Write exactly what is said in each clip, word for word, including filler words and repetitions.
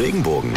Regenbogen.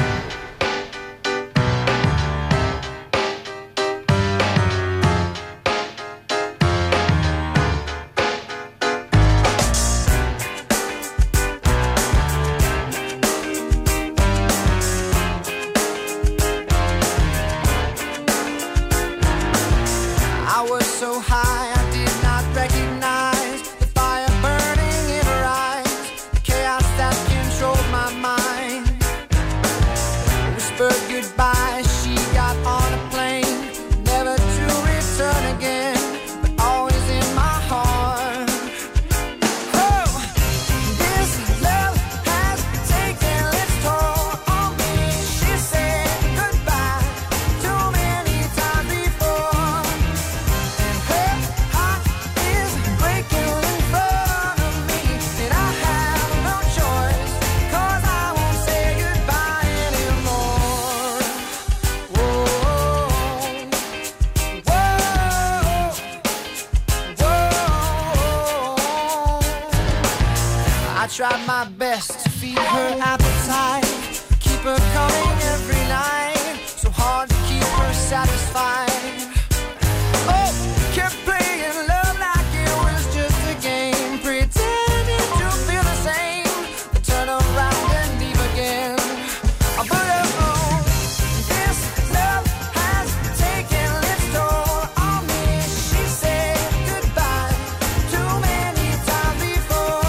Tried my best to feed her appetite, keep her coming every night, so hard to keep her satisfied. Oh, kept playing love like it was just a game, pretending to feel the same, but turn around and leave again. But oh, this love has taken its toll on me. She said goodbye too many times before.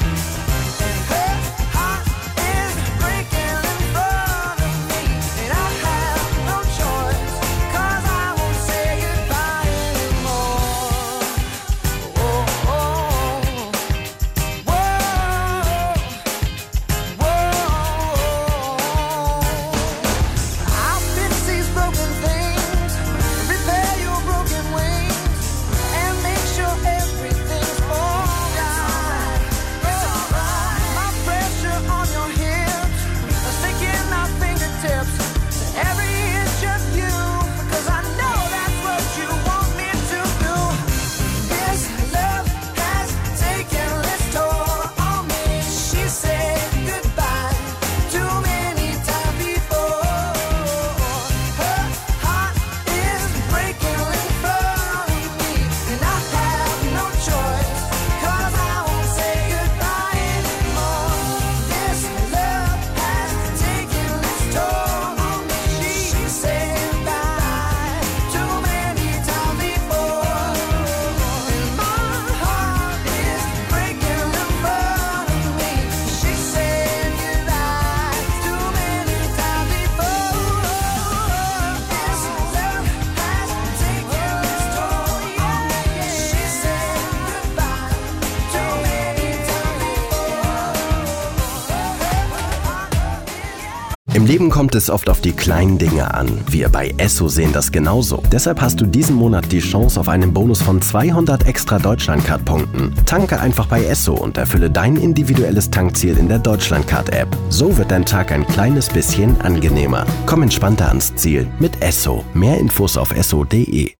Im Leben kommt es oft auf die kleinen Dinge an. Wir bei Esso sehen das genauso. Deshalb hast du diesen Monat die Chance auf einen Bonus von zweihundert extra Deutschlandcard-Punkten. Tanke einfach bei Esso und erfülle dein individuelles Tankziel in der Deutschlandcard-App. So wird dein Tag ein kleines bisschen angenehmer. Komm entspannter ans Ziel mit Esso. Mehr Infos auf esso punkt de.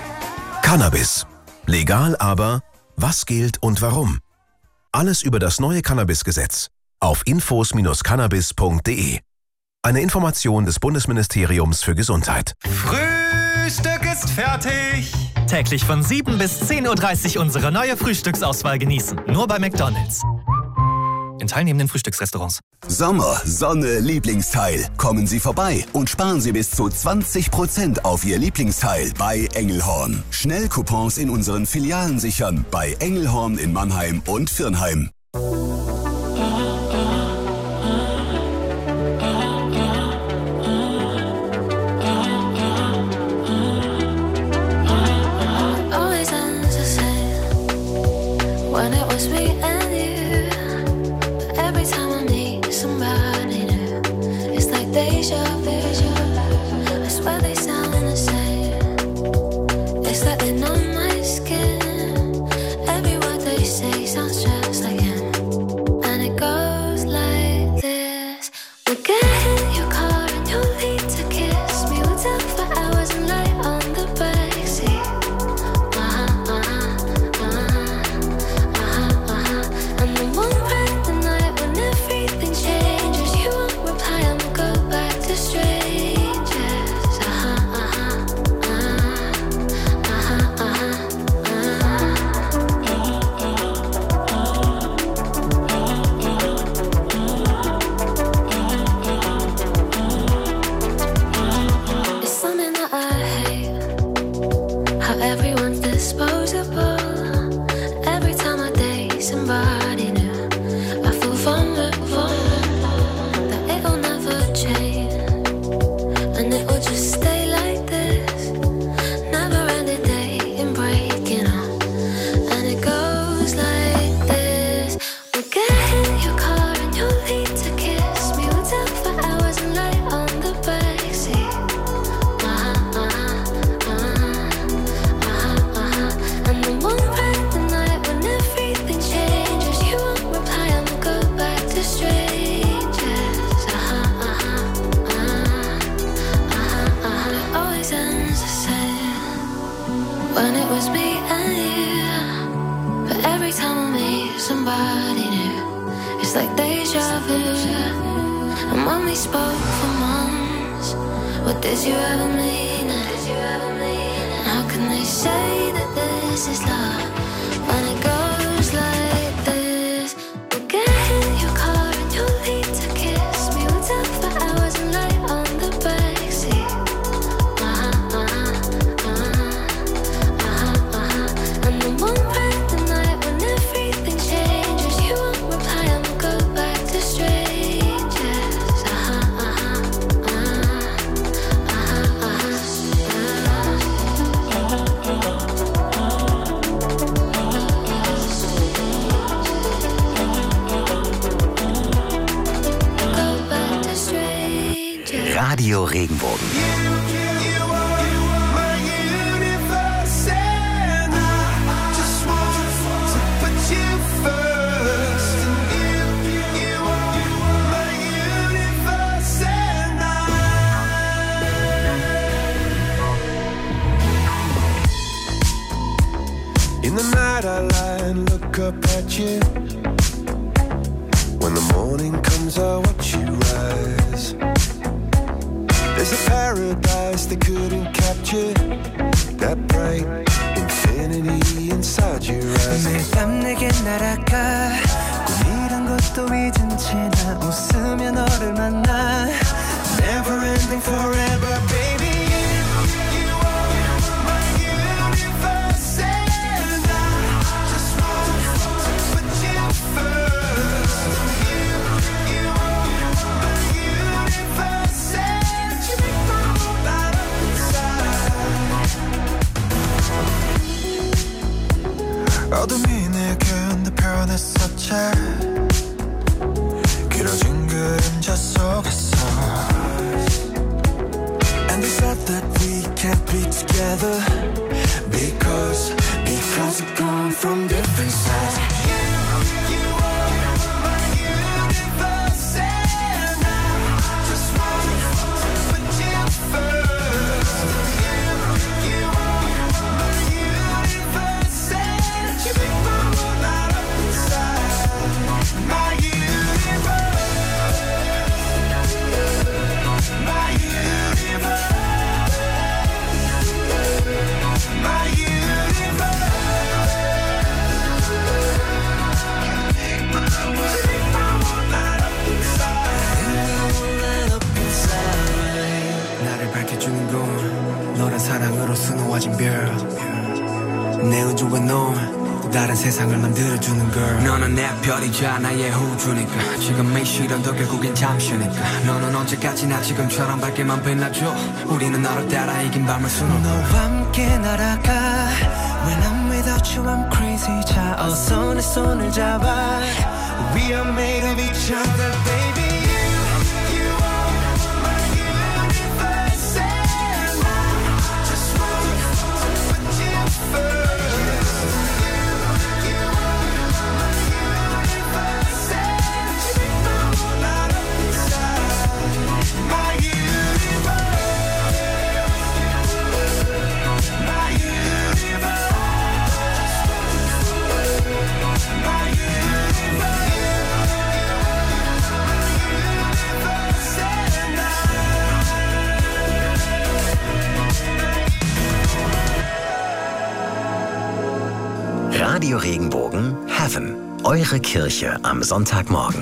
Cannabis. Legal, aber was gilt und warum? Alles über das neue Cannabis-Gesetz auf infos Bindestrich cannabis Punkt de. Eine Information des Bundesministeriums für Gesundheit. Frühstück ist fertig! Täglich von sieben bis zehn Uhr dreißig unsere neue Frühstücksauswahl genießen. Nur bei McDonald's. In teilnehmenden Frühstücksrestaurants. Sommer, Sonne, Lieblingsteil. Kommen Sie vorbei und sparen Sie bis zu zwanzig Prozent auf Ihr Lieblingsteil bei Engelhorn. Schnellcoupons in unseren Filialen sichern bei Engelhorn in Mannheim und Viernheim. I'm the one right the night when everything changes. You won't reply, I'm inevitable. Every time I date somebody new, I feel vulnerable, that it will never change, and it will just stay like this. Never ending dating, breaking up, and it goes like this. We'll get in your car and you'll need to kiss me. We'll talk for hours and lay on the backseat. Uh-huh, uh-huh, uh-huh, uh-huh, uh-huh. And then one bright the night when everything changes, you won't reply and we'll go back to strangers. Uh-huh, uh-huh, uh-huh, uh-huh, uh-huh. It always ends the same when it was me and you. But every time I meet somebody new, it's like deja vu. And when we spoke for months, what did you ever mean it? And how can they say that this is love when it goes like this? We'll get in your car and you'll need to kiss me. We'll talk for hours and lay on the backseat. Uh-huh, uh-huh, uh-huh, uh-huh, uh-huh. And then one bright the night when everything changes, you won't reply and we'll go back to strangers. Uh-huh, uh-huh, uh-huh, uh-huh, uh-huh. Go back to strangers. Radio Regenbogen. In the night I lie and look up at you. When the morning comes I watch you rise. There's a paradise they couldn't capture, that bright infinity inside your eyes. 매일 밤 내게 날아가 꿈이란 것도 잊은 채 나 웃으며 너를 만나. Never ending forever baby. 어둠이 내게 변했었지. 길어진 그림자 속에서. And they said that we can't be together Because, because we come from different sides. 사랑으로 수놓아진 별 내 우주와 넌 다른 세상을 만들어주는 girl. 너는 내 별이자 나의 우주니까 지금의 시련도 결국엔 잠시니까 너는 언제까지나 지금처럼 밝게만 빛나줘. 우리는 너를 따라 이긴 밤을 수놓아. 너와 함께 날아가. When I'm without you I'm crazy. 자 어서 내 손을 잡아. We are made of each other baby. Radio Regenbogen Heaven. Eure Kirche am Sonntagmorgen.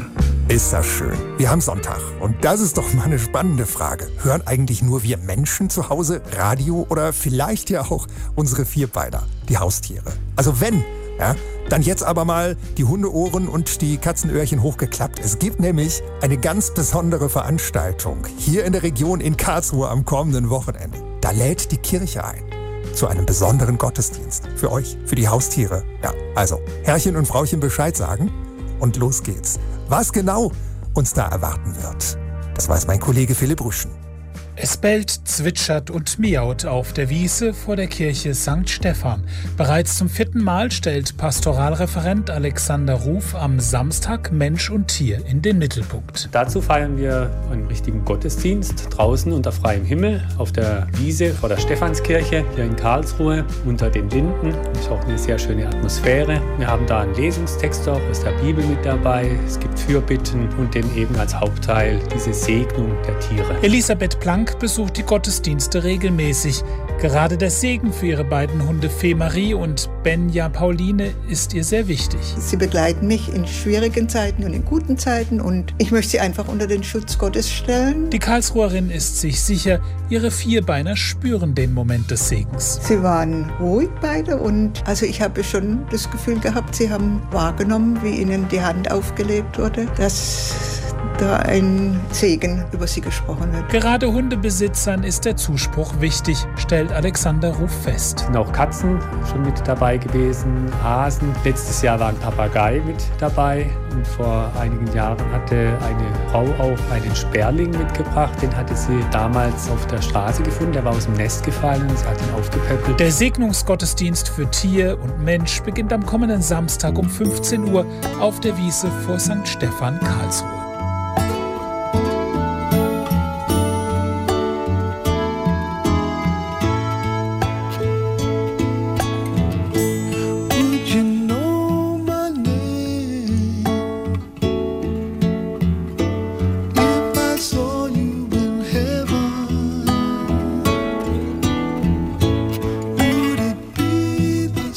Ist das schön. Wir haben Sonntag. Und das ist doch mal eine spannende Frage. Hören eigentlich nur wir Menschen zu Hause Radio oder vielleicht ja auch unsere Vierbeiner, die Haustiere? Also wenn, ja, dann jetzt aber mal die Hundeohren und die Katzenöhrchen hochgeklappt. Es gibt nämlich eine ganz besondere Veranstaltung hier in der Region in Karlsruhe am kommenden Wochenende. Da lädt die Kirche ein zu einem besonderen Gottesdienst. Für euch, für die Haustiere. Ja, also Herrchen und Frauchen Bescheid sagen und los geht's. Was genau uns da erwarten wird, das weiß mein Kollege Philipp Ruschen. Es bellt, zwitschert und miaut auf der Wiese vor der Kirche Sankt Stephan. Bereits zum vierten Mal stellt Pastoralreferent Alexander Ruf am Samstag Mensch und Tier in den Mittelpunkt. Dazu feiern wir einen richtigen Gottesdienst draußen unter freiem Himmel auf der Wiese vor der Stephanskirche hier in Karlsruhe unter den Linden. Das ist auch eine sehr schöne Atmosphäre. Wir haben da einen Lesungstext auch aus der Bibel mit dabei. Es gibt Fürbitten und dann eben als Hauptteil diese Segnung der Tiere. Elisabeth Plank besucht die Gottesdienste regelmäßig. Gerade der Segen für ihre beiden Hunde Fee Marie und Benja Pauline ist ihr sehr wichtig. Sie begleiten mich in schwierigen Zeiten und in guten Zeiten und ich möchte sie einfach unter den Schutz Gottes stellen. Die Karlsruherin ist sich sicher, ihre Vierbeiner spüren den Moment des Segens. Sie waren ruhig beide und also ich habe schon das Gefühl gehabt, sie haben wahrgenommen, wie ihnen die Hand aufgelegt wurde, dass da ein Segen über sie gesprochen wird. Gerade Hundebesitzern ist der Zuspruch wichtig, stellt Alexander Ruf fest. Es sind auch Katzen schon mit dabei gewesen, Hasen. Letztes Jahr war ein Papagei mit dabei und vor einigen Jahren hatte eine Frau auch einen Sperling mitgebracht. Den hatte sie damals auf der Straße gefunden, der war aus dem Nest gefallen und sie hat ihn aufgepäppelt. Der Segnungsgottesdienst für Tier und Mensch beginnt am kommenden Samstag um fünfzehn Uhr auf der Wiese vor Sankt Stephan, Karlsruhe.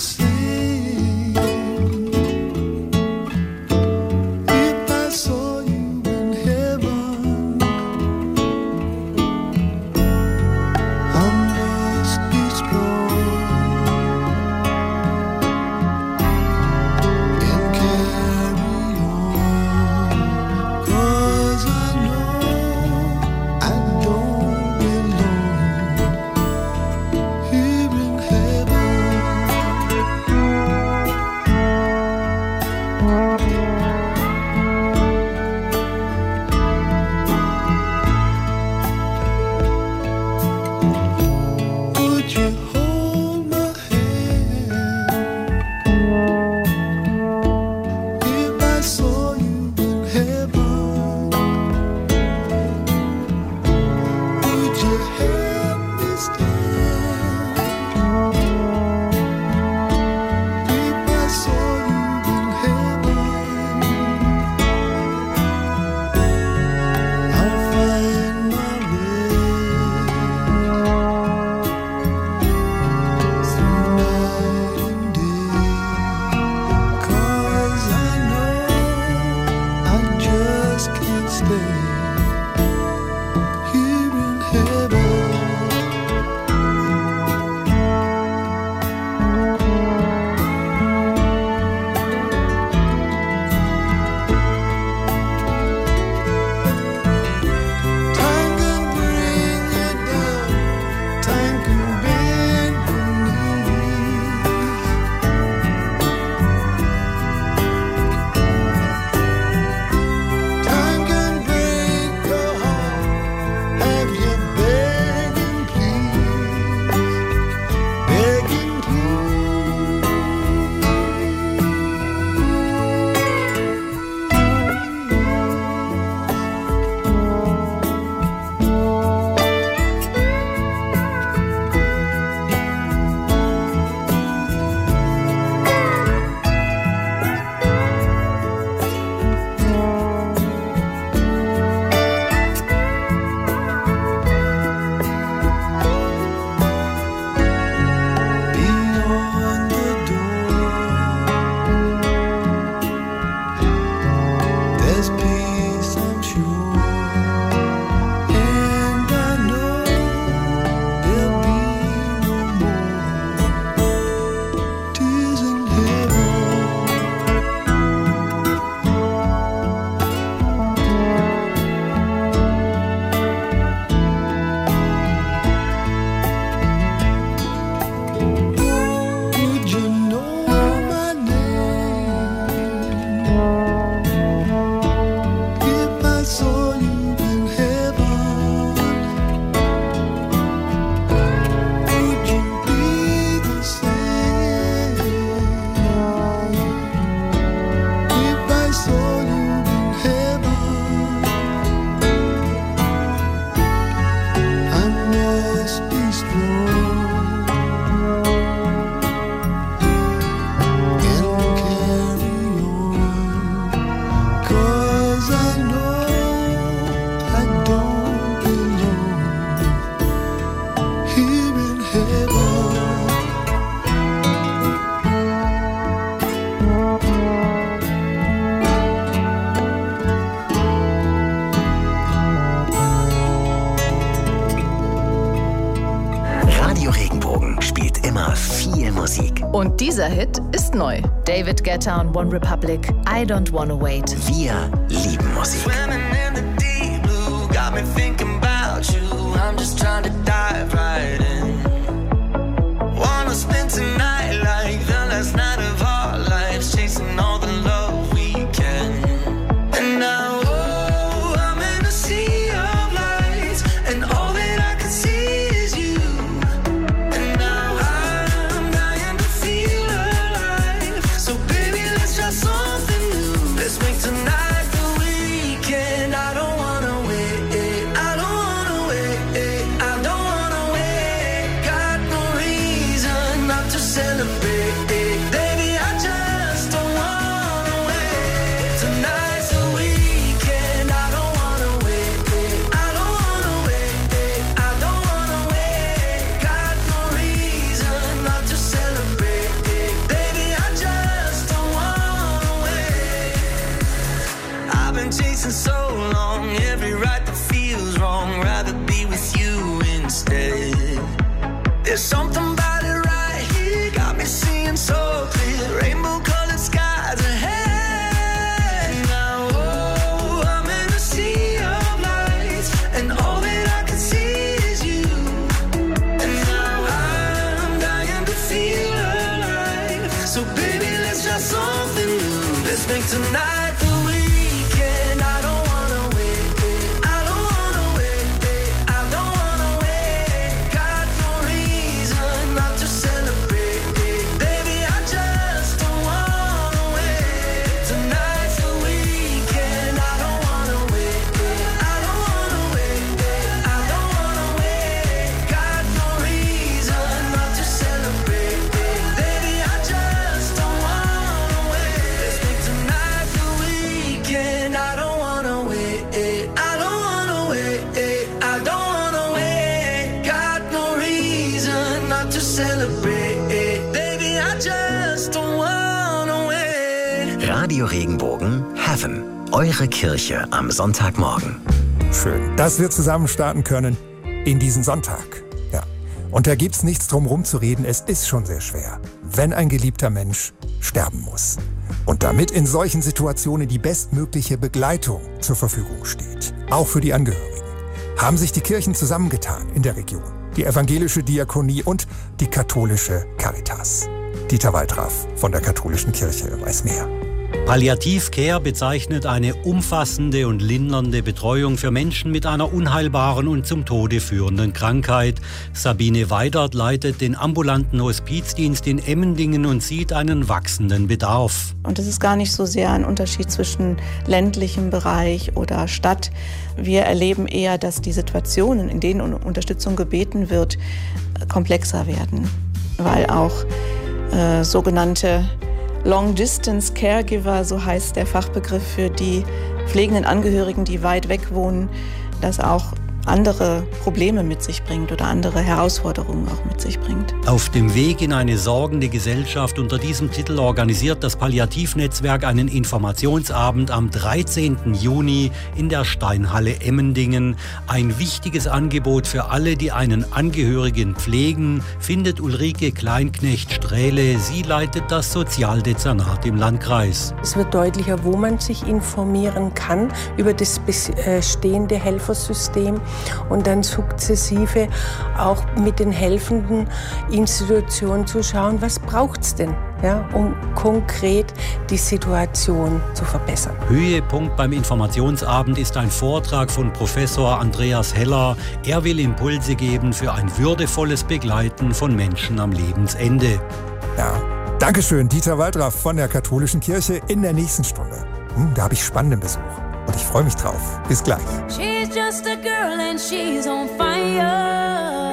Saw you Radio Regenbogen spielt immer viel Musik. Und dieser Hit ist neu. David Guetta und One Republic, I Don't Wanna Wait. Wir lieben Musik. There's something about it right here, got me seeing so clear, rainbow colored skies ahead. Now, oh, I'm in a sea of lights, and all that I can see is you. And now I'm dying to feel alive. So baby, let's try something new. Let's make tonight the weekend. I don't wanna wait, I don't wanna wait, I don't wanna wait. Got no reason not to celebrate, baby, I just don't wanna wait. Tonight's the weekend. I don't wanna wait, I don't wanna wait, I don't wanna wait. Got no reason not to celebrate, baby, I just don't wanna wait. Let's make tonight the weekend. I don't wanna wait, I don't wanna wait, I don't wanna wait. Got no reason not to celebrate, baby, I just don't wanna wait. Radio Regenbogen Heaven. Eure Kirche am Sonntagmorgen. Schön, dass wir zusammen starten können in diesen Sonntag. Ja. Und da gibt's nichts drum rum zu reden. Es ist schon sehr schwer, wenn ein geliebter Mensch sterben muss. Und damit in solchen Situationen die bestmögliche Begleitung zur Verfügung steht, auch für die Angehörigen, haben sich die Kirchen zusammengetan in der Region. Die evangelische Diakonie und die katholische Caritas. Dieter Waldraff von der katholischen Kirche weiß mehr. Palliativ-Care bezeichnet eine umfassende und lindernde Betreuung für Menschen mit einer unheilbaren und zum Tode führenden Krankheit. Sabine Weidert leitet den ambulanten Hospizdienst in Emmendingen und sieht einen wachsenden Bedarf. Und es ist gar nicht so sehr ein Unterschied zwischen ländlichem Bereich oder Stadt. Wir erleben eher, dass die Situationen, in denen um Unterstützung gebeten wird, komplexer werden, weil auch äh, sogenannte Long-Distance-Caregiver, so heißt der Fachbegriff für die pflegenden Angehörigen, die weit weg wohnen, das auch andere Probleme mit sich bringt oder andere Herausforderungen auch mit sich bringt. Auf dem Weg in eine sorgende Gesellschaft unter diesem Titel organisiert das Palliativnetzwerk einen Informationsabend am dreizehnten Juni in der Steinhalle Emmendingen. Ein wichtiges Angebot für alle, die einen Angehörigen pflegen, findet Ulrike Kleinknecht-Strähle. Sie leitet das Sozialdezernat im Landkreis. Es wird deutlicher, wo man sich informieren kann über das bestehende Helfersystem und dann sukzessive auch mit den helfenden Institutionen zu schauen, was braucht es denn, ja, um konkret die Situation zu verbessern. Höhepunkt beim Informationsabend ist ein Vortrag von Professor Andreas Heller. Er will Impulse geben für ein würdevolles Begleiten von Menschen am Lebensende. Ja, Dankeschön, Dieter Waldraff von der katholischen Kirche in der nächsten Stunde. Hm, da habe ich spannenden Besuch. Und ich freue mich drauf. Bis gleich. She's just a girl and she's on fire.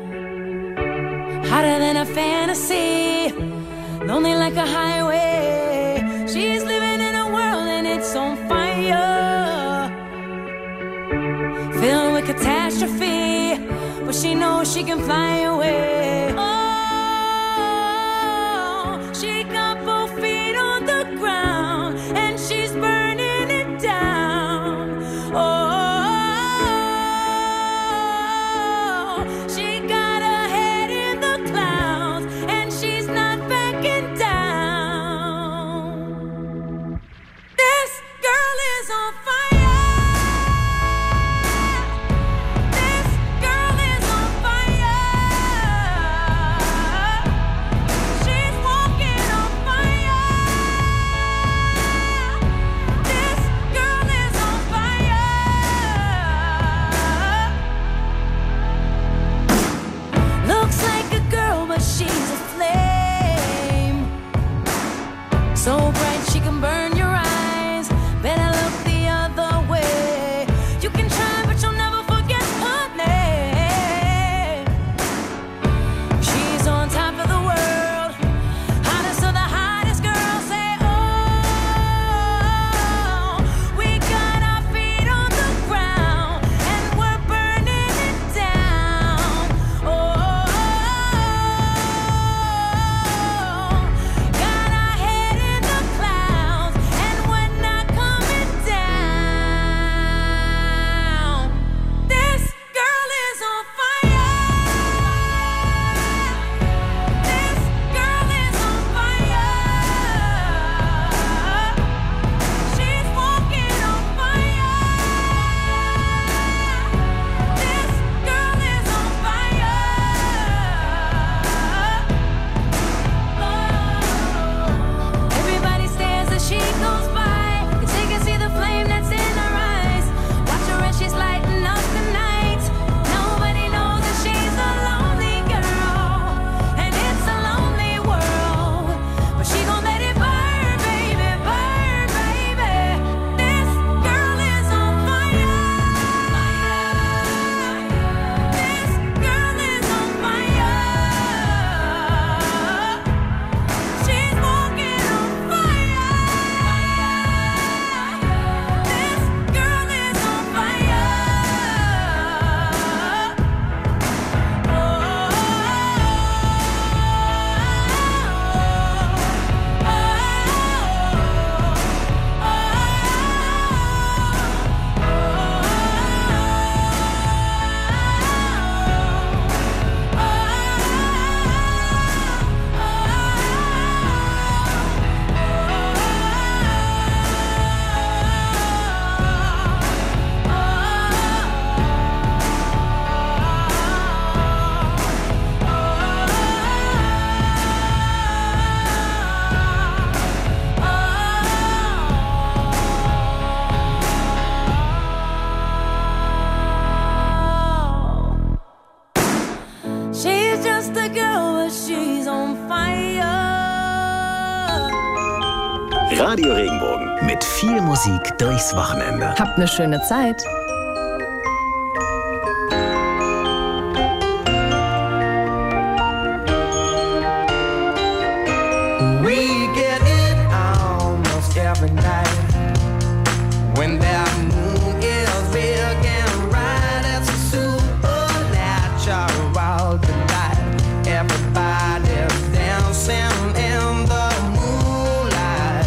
Hotter than a fantasy. Lonely like a highway. She's living in a world and it's on fire. Filled with catastrophe. But she knows she can fly away. Oh, she got both feet on the ground. And she's burning it down. Oh, she got her head just a girl, but she's on fire. Radio Regenbogen mit viel Musik durchs Wochenende. Habt eine schöne Zeit. We get it almost every night when that moon is big and bright. It's a supernatural delight. Everybody's dancing in the moonlight.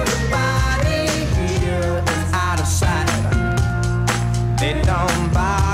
Everybody here is out of sight. They don't buy